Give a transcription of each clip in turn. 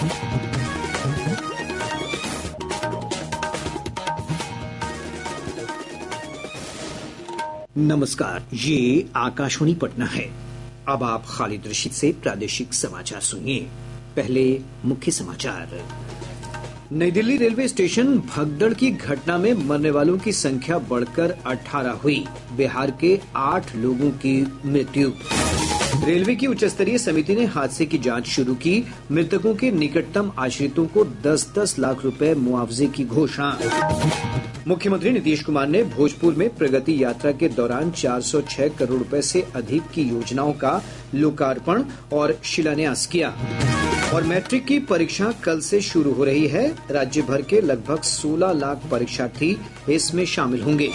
नमस्कार, ये आकाशवाणी पटना है। अब आप खालिद रशीद से प्रादेशिक समाचार सुनिए। पहले मुख्य समाचार। नई दिल्ली रेलवे स्टेशन भगदड़ की घटना में मरने वालों की संख्या बढ़कर 18 हुई। बिहार के 8 लोगों की मृत्यु। रेलवे की उच्च स्तरीय समिति ने हादसे की जांच शुरू की। मृतकों के निकटतम आश्रितों को 10-10 लाख रुपए मुआवजे की घोषणा। मुख्यमंत्री नीतीश कुमार ने भोजपुर में प्रगति यात्रा के दौरान 406 करोड़ रुपए से अधिक की योजनाओं का लोकार्पण और शिलान्यास किया। और मैट्रिक की परीक्षा कल से शुरू हो रही है। राज्य भर के लगभग 16 लाख परीक्षार्थी इसमें शामिल होंगे।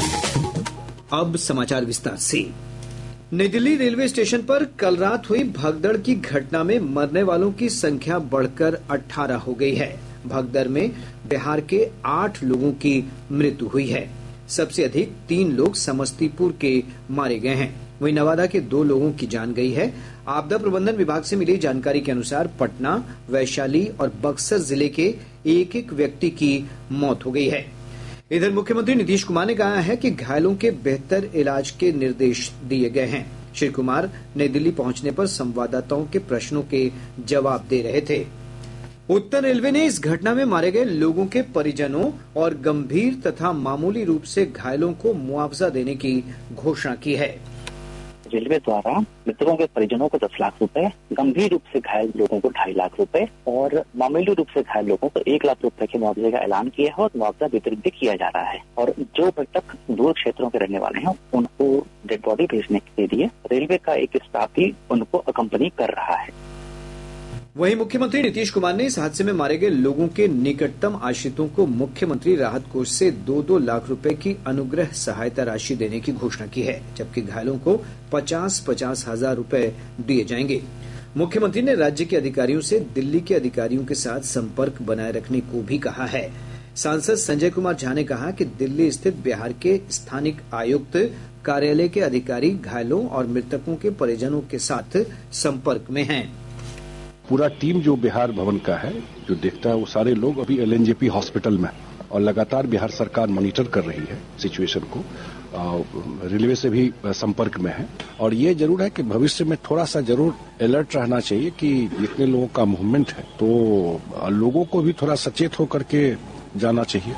अब समाचार विस्तार से। नई दिल्ली रेलवे स्टेशन पर कल रात हुई भगदड़ की घटना में मरने वालों की संख्या बढ़कर 18 हो गई है। भगदड़ में बिहार के 8 लोगों की मृत्यु हुई है। सबसे अधिक 3 लोग समस्तीपुर के मारे गए हैं। वहीं नवादा के 2 लोगों की जान गई है। आपदा प्रबंधन विभाग से मिली जानकारी के अनुसार पटना, वैशाली और बक्सर जिले के एक व्यक्ति की मौत हो गई है। इधर मुख्यमंत्री नीतीश कुमार ने कहा है कि घायलों के बेहतर इलाज के निर्देश दिए गए हैं। श्री कुमार नई दिल्ली पहुंचने पर संवाददाताओं के प्रश्नों के जवाब दे रहे थे। उत्तर रेलवे ने इस घटना में मारे गए लोगों के परिजनों और गंभीर तथा मामूली रूप से घायलों को मुआवजा देने की घोषणा की है। रेलवे द्वारा मृतकों के परिजनों को 10 लाख रुपए, गंभीर रूप से घायल लोगों को 2.5 लाख रुपए और मामूली रूप से घायल लोगों को 1 लाख रुपए के मुआवजे का ऐलान किया है और मुआवजा वितरित भी किया जा रहा है। और जो मृतक दूर क्षेत्रों के रहने वाले हैं उनको डेड बॉडी भेजने के लिए रेलवे का एक स्टाफ भी उनको अकम्पनी कर रहा है। वहीं मुख्यमंत्री नीतीश कुमार ने इस हादसे में मारे गए लोगों के निकटतम आश्रितों को मुख्यमंत्री राहत कोष से 2-2 लाख रुपए की अनुग्रह सहायता राशि देने की घोषणा की है, जबकि घायलों को 50-50 हजार रुपए दिए जाएंगे। मुख्यमंत्री ने राज्य के अधिकारियों से दिल्ली के अधिकारियों के साथ संपर्क बनाए रखने को भी कहा है। सांसद संजय कुमार झा ने कहा कि दिल्ली स्थित बिहार के स्थानिक आयुक्त कार्यालय के अधिकारी घायलों और मृतकों के परिजनों के साथ संपर्क में हैं। पूरा टीम जो बिहार भवन का है जो देखता है वो सारे लोग अभी LNJP हॉस्पिटल में और लगातार बिहार सरकार मॉनिटर कर रही है सिचुएशन को। रेलवे से भी संपर्क में है और ये जरूर है कि भविष्य में थोड़ा सा जरूर अलर्ट रहना चाहिए कि जितने लोगों का मूवमेंट है तो लोगों को भी थोड़ा सचेत होकर के जाना चाहिए।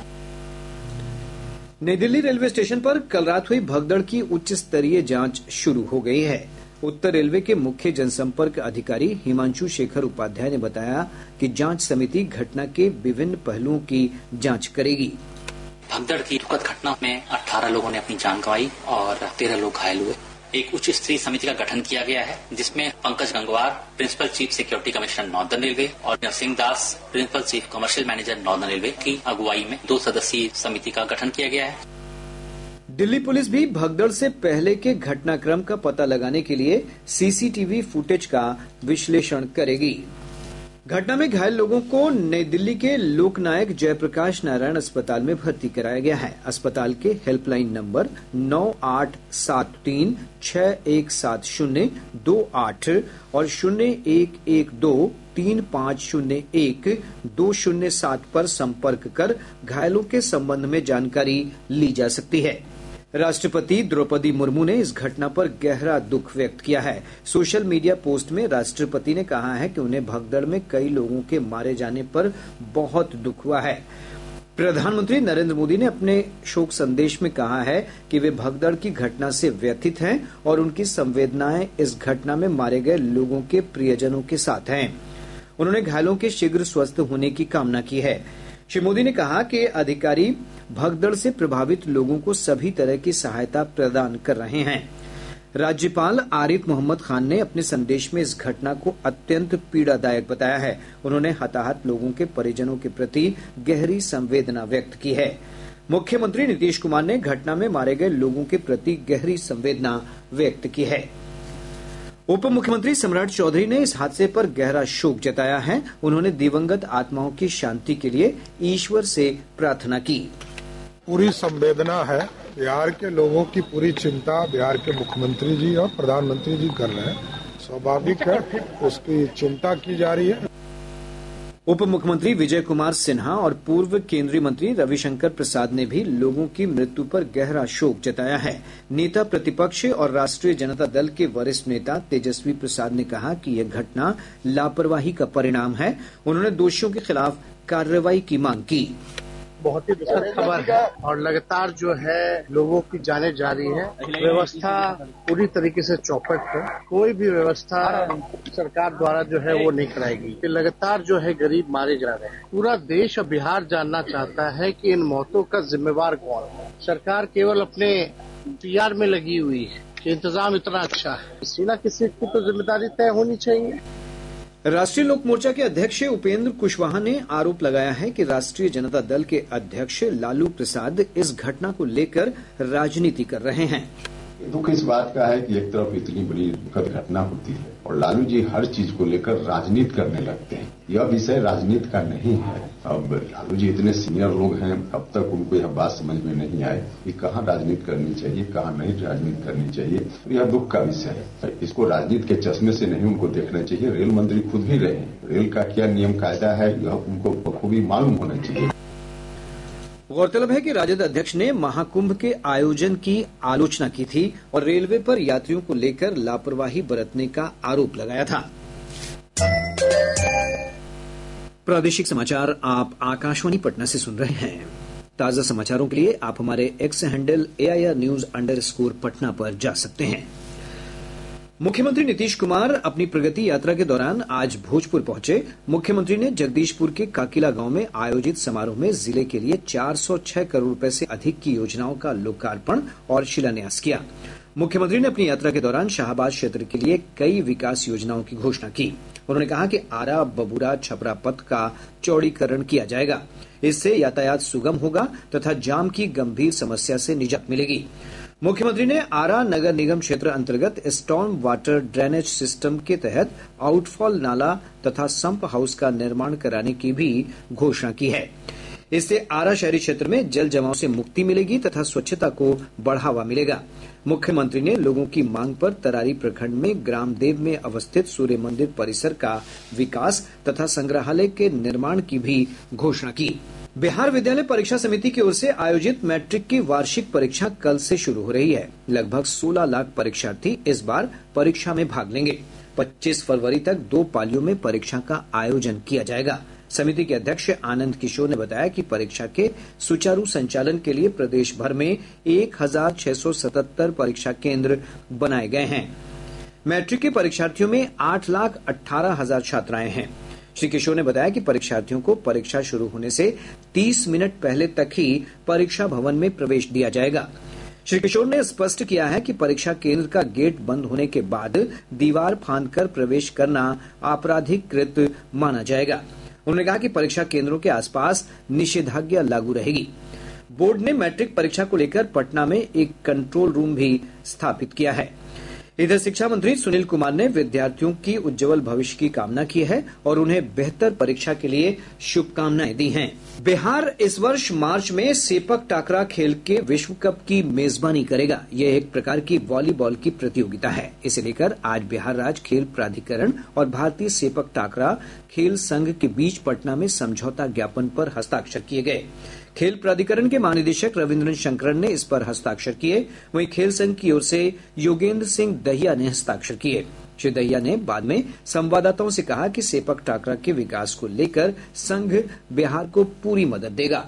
नई दिल्ली रेलवे स्टेशन पर कल रात हुई भगदड़ की उच्च स्तरीय जांच शुरू हो गई है। उत्तर रेलवे के मुख्य जनसंपर्क अधिकारी हिमांशु शेखर उपाध्याय ने बताया कि जांच समिति घटना के विभिन्न पहलुओं की जांच करेगी। भगदड़ की दुखद घटना में 18 लोगों ने अपनी जान गंवाई और 13 लोग घायल हुए। एक उच्च स्तरीय समिति का गठन किया गया है जिसमें Pankaj Gangwar, principal chief security commissioner Northern Railway और Narsingh Das, principal chief commercial manager Northern Railway की अगुवाई में 2 सदस्यीय समिति का गठन किया गया है। दिल्ली पुलिस भी भगदड़ से पहले के घटनाक्रम का पता लगाने के लिए सीसीटीवी फुटेज का विश्लेषण करेगी। घटना में घायल लोगों को नई दिल्ली के लोकनायक जयप्रकाश नारायण अस्पताल में भर्ती कराया गया है। अस्पताल के हेल्पलाइन नंबर 9873617028 और 01123501-207 पर संपर्क कर घायलों के संबंध में जानकारी ली जा सकती है। राष्ट्रपति द्रौपदी मुर्मू ने इस घटना पर गहरा दुख व्यक्त किया है। सोशल मीडिया पोस्ट में राष्ट्रपति ने कहा है कि उन्हें भगदड़ में कई लोगों के मारे जाने पर बहुत दुख हुआ है। प्रधानमंत्री नरेंद्र मोदी ने अपने शोक संदेश में कहा है कि वे भगदड़ की घटना से व्यथित हैं और उनकी संवेदनाएं इस घटना में मारे गए लोगों के प्रियजनों के साथ हैं। उन्होंने घायलों के शीघ्र स्वस्थ होने की कामना की है। श्री मोदी ने कहा कि अधिकारी भगदड़ से प्रभावित लोगों को सभी तरह की सहायता प्रदान कर रहे हैं। राज्यपाल आरिफ मोहम्मद खान ने अपने संदेश में इस घटना को अत्यंत पीड़ादायक बताया है। उन्होंने हताहत लोगों के परिजनों के प्रति गहरी संवेदना व्यक्त की है। मुख्यमंत्री नीतीश कुमार ने घटना में मारे गए लोगों के प्रति गहरी संवेदना व्यक्त की है। उप मुख्यमंत्री सम्राट चौधरी ने इस हादसे पर गहरा शोक जताया है। उन्होंने दिवंगत आत्माओं की शांति के लिए ईश्वर से प्रार्थना की। पूरी संवेदना है, बिहार के लोगों की पूरी चिंता बिहार के मुख्यमंत्री जी और प्रधानमंत्री जी कर रहे हैं। स्वाभाविक है, उसकी चिंता की जा रही है। उप मुख्यमंत्री विजय कुमार सिन्हा और पूर्व केंद्रीय मंत्री रविशंकर प्रसाद ने भी लोगों की मृत्यु पर गहरा शोक जताया है। नेता प्रतिपक्ष और राष्ट्रीय जनता दल के वरिष्ठ नेता तेजस्वी प्रसाद ने कहा कि यह घटना लापरवाही का परिणाम है। उन्होंने दोषियों के खिलाफ कार्रवाई की मांग की। बहुत ही दुखद खबर है और लगातार जो है लोगों की जाने जा रही है। व्यवस्था पूरी तरीके से चौपट है। कोई भी व्यवस्था सरकार द्वारा जो है वो नहीं कराएगी। लगातार जो है गरीब मारे जा रहे हैं। पूरा देश और बिहार जानना चाहता है कि इन मौतों का जिम्मेवार कौन है। सरकार केवल अपने PR में लगी हुई है कि इंतजाम इतना अच्छा है। किसी न किसी की तो जिम्मेदारी तय होनी चाहिए। राष्ट्रीय लोक मोर्चा के अध्यक्ष उपेंद्र कुशवाहा ने आरोप लगाया है कि राष्ट्रीय जनता दल के अध्यक्ष लालू प्रसाद इस घटना को लेकर राजनीति कर रहे हैं। दुख इस बात का है कि एक तरफ इतनी बड़ी दुखद घटना होती है और लालू जी हर चीज को लेकर राजनीति करने लगते हैं। यह विषय राजनीति का नहीं है। अब लालू जी इतने सीनियर लोग हैं, अब तक उनको यह बात समझ में नहीं आए कि कहाँ राजनीति करनी चाहिए, कहाँ नहीं राजनीति करनी चाहिए। यह दुख का विषय है। इसको राजनीति के चश्मे से नहीं उनको देखना चाहिए। रेल मंत्री खुद भी रहे, रेल का क्या नियम कायदा है यह उनको बखूबी मालूम होना चाहिए। गौरतलब है कि राजद अध्यक्ष ने महाकुंभ के आयोजन की आलोचना की थी और रेलवे पर यात्रियों को लेकर लापरवाही बरतने का आरोप लगाया था। प्रादेशिक समाचार आप आकाशवाणी पटना से सुन रहे हैं। ताजा समाचारों के लिए आप हमारे X हैंडल AIR_News_पटना पर जा सकते हैं। मुख्यमंत्री नीतीश कुमार अपनी प्रगति यात्रा के दौरान आज भोजपुर पहुंचे। मुख्यमंत्री ने जगदीशपुर के काकिला गांव में आयोजित समारोह में जिले के लिए 406 करोड़ रुपए से अधिक की योजनाओं का लोकार्पण और शिलान्यास किया। मुख्यमंत्री ने अपनी यात्रा के दौरान शाहबाद क्षेत्र के लिए कई विकास योजनाओं की घोषणा की। उन्होंने कहा कि आरा बबुरा छपरा पथ का चौड़ीकरण किया जाएगा। इससे यातायात सुगम होगा तथा जाम की गंभीर समस्या से निजात मिलेगी। मुख्यमंत्री ने आरा नगर निगम क्षेत्र अंतर्गत स्टॉर्म वाटर ड्रेनेज सिस्टम के तहत आउटफॉल नाला तथा संप हाउस का निर्माण कराने की भी घोषणा की है। इससे आरा शहरी क्षेत्र में जल जमाव से मुक्ति मिलेगी तथा स्वच्छता को बढ़ावा मिलेगा। मुख्यमंत्री ने लोगों की मांग पर तरारी प्रखंड में ग्रामदेव में अवस्थित सूर्य मंदिर परिसर का विकास तथा संग्रहालय के निर्माण की भी घोषणा की। बिहार विद्यालय परीक्षा समिति की ओर से आयोजित मैट्रिक की वार्षिक परीक्षा कल से शुरू हो रही है। लगभग 16 लाख परीक्षार्थी इस बार परीक्षा में भाग लेंगे। 25 फरवरी तक 2 पालियों में परीक्षा का आयोजन किया जाएगा। समिति के अध्यक्ष आनंद किशोर ने बताया कि परीक्षा के सुचारू संचालन के लिए प्रदेश भर में 1677 परीक्षा केंद्र बनाए गए हैं। मैट्रिक के परीक्षार्थियों में 8,18,000 छात्राएं हैं। श्री किशोर ने बताया कि परीक्षार्थियों को परीक्षा शुरू होने से 30 मिनट पहले तक ही परीक्षा भवन में प्रवेश दिया जाएगा। श्री किशोर ने स्पष्ट किया है कि परीक्षा केंद्र का गेट बंद होने के बाद दीवार फांदकर प्रवेश करना आपराधिक कृत्य माना जाएगा। उन्होंने कहा कि परीक्षा केंद्रों के आसपास निषेधाज्ञा लागू रहेगी। बोर्ड ने मैट्रिक परीक्षा को लेकर पटना में एक कंट्रोल रूम भी स्थापित किया है। इधर शिक्षा मंत्री सुनील कुमार ने विद्यार्थियों की उज्जवल भविष्य की कामना की है और उन्हें बेहतर परीक्षा के लिए शुभकामनाएं दी हैं। बिहार इस वर्ष मार्च में सेपक टाकरा खेल के विश्व कप की मेजबानी करेगा। यह एक प्रकार की वॉलीबॉल की प्रतियोगिता है। इसे लेकर आज बिहार राज्य खेल प्राधिकरण और भारतीय सेपक टाकरा खेल संघ के बीच पटना में समझौता ज्ञापन पर हस्ताक्षर किए गए। खेल प्राधिकरण के महानिदेशक रविन्द्रन शंकरन ने इस पर हस्ताक्षर किए। वहीं खेल संघ की ओर से योगेंद्र सिंह दहिया ने हस्ताक्षर किए। श्री दहिया ने बाद में संवाददाताओं से कहा कि सेपक टाकरा के विकास को लेकर संघ बिहार को पूरी मदद देगा।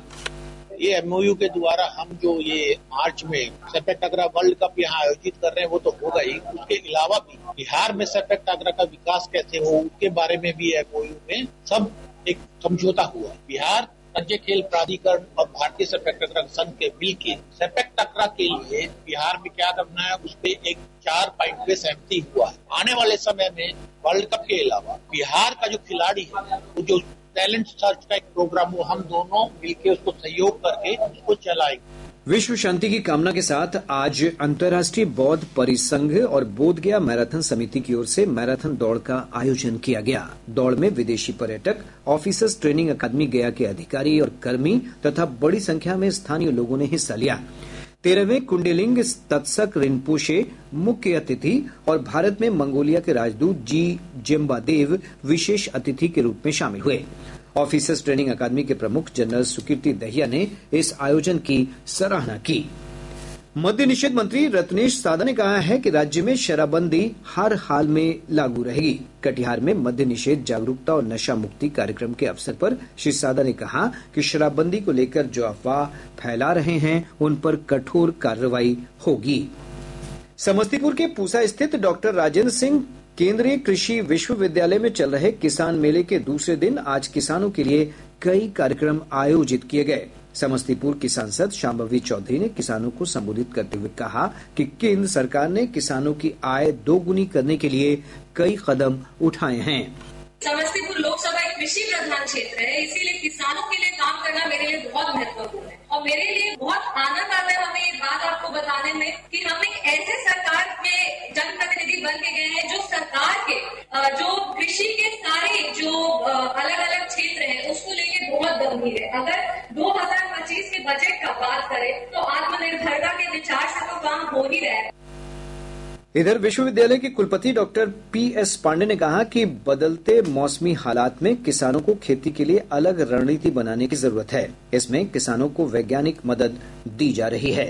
ये MOU के द्वारा हम जो ये मार्च में सेपक टाकरा वर्ल्ड कप यहाँ आयोजित कर रहे हैं वो तो होगा ही। उसके अलावा भी बिहार में सेपक टाकरा का विकास कैसे हो उसके बारे में भी MOU में सब एक समझौता हुआ है। बिहार राज्य खेल प्राधिकरण और भारतीय सेपक टाकरा संघ के मिलकर सेपक टाकरा के लिए बिहार में क्या करना है उस पे एक 4 पॉइंट पे सहमति हुआ है। आने वाले समय में वर्ल्ड कप के अलावा बिहार का जो खिलाड़ी है वो जो टैलेंट सर्च का एक प्रोग्राम वो हम दोनों मिलकर उसको सहयोग करके उसको चलाएंगे। विश्व शांति की कामना के साथ आज अंतर्राष्ट्रीय बौद्ध परिसंघ और बोधगया मैराथन समिति की ओर से मैराथन दौड़ का आयोजन किया गया। दौड़ में विदेशी पर्यटक, ऑफिसर्स ट्रेनिंग अकादमी गया के अधिकारी और कर्मी तथा बड़ी संख्या में स्थानीय लोगों ने हिस्सा लिया। 13वें कुंडलिंग तत्सक रिनपोशे मुख्य अतिथि और भारत में मंगोलिया के राजदूत जी जेम्बादेव विशेष अतिथि के रूप में शामिल हुए। ऑफिसर्स ट्रेनिंग अकादमी के प्रमुख जनरल सुकीर्ति दहिया ने इस आयोजन की सराहना की। मद्य निषेध मंत्री रत्नेश सादा ने कहा है कि राज्य में शराबबंदी हर हाल में लागू रहेगी। कटिहार में मद्य निषेध जागरूकता और नशा मुक्ति कार्यक्रम के अवसर पर श्री सादा ने कहा कि शराबबंदी को लेकर जो अफवाह फैला रहे हैं उन पर कठोर कार्रवाई होगी। समस्तीपुर के पूसा स्थित डॉक्टर राजेंद्र सिंह केंद्रीय कृषि विश्वविद्यालय में चल रहे किसान मेले के दूसरे दिन आज किसानों के लिए कई कार्यक्रम आयोजित किए गए। समस्तीपुर की सांसद शांभवी चौधरी ने किसानों को संबोधित करते हुए कहा कि केंद्र सरकार ने किसानों की आय दोगुनी करने के लिए कई कदम उठाए हैं। समस्तीपुर लोकसभा एक कृषि प्रधान क्षेत्र है, इसीलिए किसानों के लिए काम करना मेरे लिए बहुत महत्वपूर्ण है और मेरे लिए बहुत आनंद आता है हमें ये बात आपको बताने में कि हम एक ऐसे सरकार के जनप्रतिनिधि बन के गए हैं जो सरकार के जो कृषि के सारे जो अलग अलग क्षेत्र हैं उसको लेके बहुत गंभीर है। अगर 2025 के बजट का बात करें तो आत्मनिर्भरता के विचार से तो काम हो ही रहा है। इधर विश्वविद्यालय के कुलपति डॉक्टर पीएस पांडे ने कहा कि बदलते मौसमी हालात में किसानों को खेती के लिए अलग रणनीति बनाने की जरूरत है। इसमें किसानों को वैज्ञानिक मदद दी जा रही है।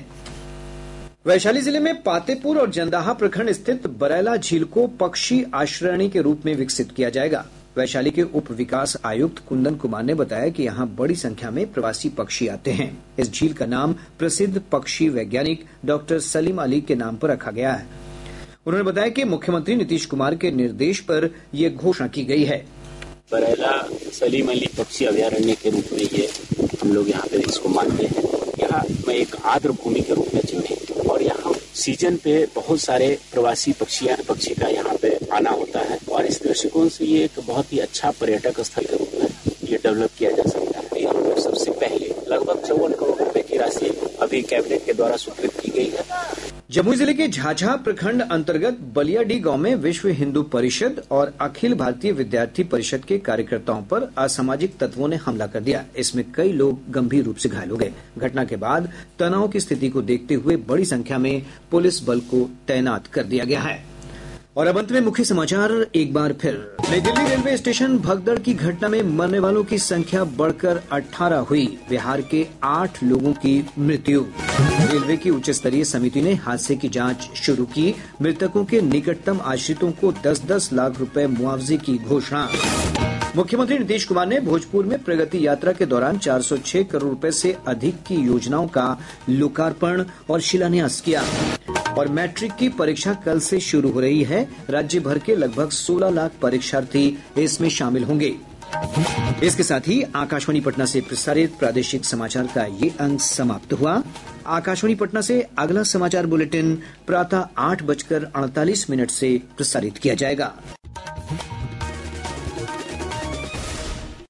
वैशाली जिले में पातेपुर और जंदाहा प्रखंड स्थित बरैला झील को पक्षी आश्रयणी के रूप में विकसित किया जाएगा। वैशाली के उप विकास आयुक्त कुंदन कुमार ने बताया कि यहां बड़ी संख्या में प्रवासी पक्षी आते हैं। इस झील का नाम प्रसिद्ध पक्षी वैज्ञानिक डॉक्टर सलीम अली के नाम पर रखा गया है। उन्होंने बताया कि मुख्यमंत्री नीतीश कुमार के निर्देश पर यह घोषणा की गई है। बरैला सलीम अली पक्षी अभयारण्य के रूप में ये हम लोग यहाँ पे इसको मानते हैं। यहाँ में एक आर्द्र भूमि के रूप में चिन्हित और यहाँ सीजन पे बहुत सारे प्रवासी पक्षी का यहाँ पे आना होता है और इस दृष्टिकोण से ये एक बहुत ही अच्छा पर्यटक स्थल के रूप में ये डेवलप किया जा सकता है। यहाँ पर सबसे पहले लगभग 54 करोड़ रुपए की राशि अभी कैबिनेट के द्वारा स्वीकृत की गई है। जमुई जिले के झाझा प्रखंड अंतर्गत बलियाडी गांव में विश्व हिंदू परिषद और अखिल भारतीय विद्यार्थी परिषद के कार्यकर्ताओं पर असामाजिक तत्वों ने हमला कर दिया। इसमें कई लोग गंभीर रूप से घायल हो गए। घटना के बाद तनाव की स्थिति को देखते हुए बड़ी संख्या में पुलिस बल को तैनात कर दिया गया है। और अब अंत में मुख्य समाचार एक बार फिर। नई दिल्ली रेलवे स्टेशन भगदड़ की घटना में मरने वालों की संख्या बढ़कर 18 हुई। बिहार के 8 लोगों की मृत्यु। रेलवे की उच्च स्तरीय समिति ने हादसे की जांच शुरू की। मृतकों के निकटतम आश्रितों को 10-10 लाख रुपए मुआवजे की घोषणा। मुख्यमंत्री नीतीश कुमार ने भोजपुर में प्रगति यात्रा के दौरान 406 करोड़ रुपए से अधिक की योजनाओं का लोकार्पण और शिलान्यास किया। और मैट्रिक की परीक्षा कल से शुरू हो रही है। राज्य भर के लगभग 16 लाख परीक्षार्थी इसमें शामिल होंगे। इसके साथ ही आकाशवाणी पटना से प्रसारित प्रादेशिक समाचार का ये अंक समाप्त हुआ। आकाशवाणी पटना से अगला समाचार बुलेटिन प्रातः 8:48 से प्रसारित किया जाएगा।